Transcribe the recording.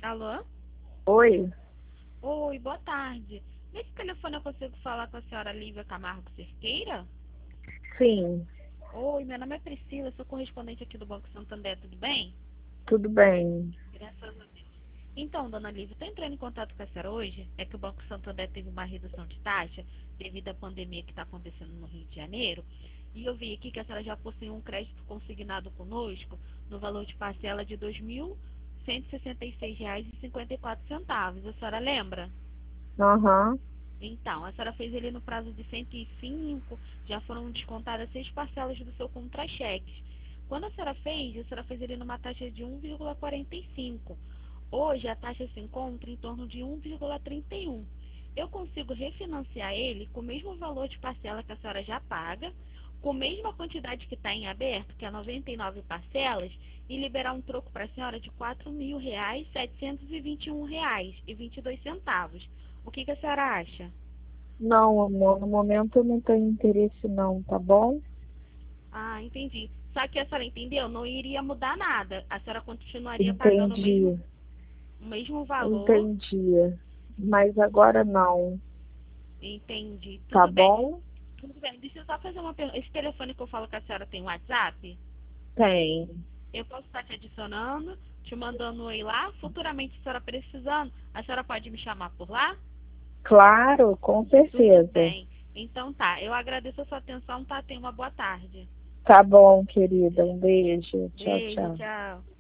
Alô? Oi, Oi, boa tarde. Nesse telefone eu consigo falar com a senhora Lívia Camargo Cerqueira? sim, Oi, meu nome é Priscila, sou correspondente aqui do Banco Santander, tudo bem? tudo bem. Graças a Deus. Então, dona Lívia, estou entrando em contato com a senhora hoje. É que o Banco Santander teve uma redução de taxa devido à pandemia que está acontecendo no Rio de Janeiro. E eu vi aqui que a senhora já possui um crédito consignado conosco no valor de parcela de R$ 2.166,54. A senhora lembra? Aham, Então, a senhora fez ele no prazo de 105, já foram descontadas 6 parcelas do seu contra-cheques. Quando a senhora fez ele numa taxa de 1,45. Hoje a taxa se encontra em torno de 1,31. Eu consigo refinanciar ele com o mesmo valor de parcela que a senhora já paga, com a mesma quantidade que está em aberto, que é 99 parcelas, e liberar um troco para a senhora de R$ 4.721,22. O que a senhora acha? não, amor, no momento eu não tenho interesse não, tá bom? Ah, entendi. Só que a senhora entendeu? Não iria mudar nada. A senhora continuaria pagando Entendi, o mesmo valor. entendi. Mas agora não, Entendi. tá Tudo bem. bom? Tudo bem. Deixa eu só fazer uma pergunta. Esse telefone que eu falo com a senhora tem WhatsApp? Tem. Eu posso estar te adicionando, te mandando um oi lá. Futuramente, se a senhora precisando, a senhora pode me chamar por lá? Claro, com Tudo certeza. bem. Então tá. Eu agradeço a sua atenção, tá? Tenha uma boa tarde. Tá bom, querida. Um beijo. Tchau, Beijo, tchau. tchau.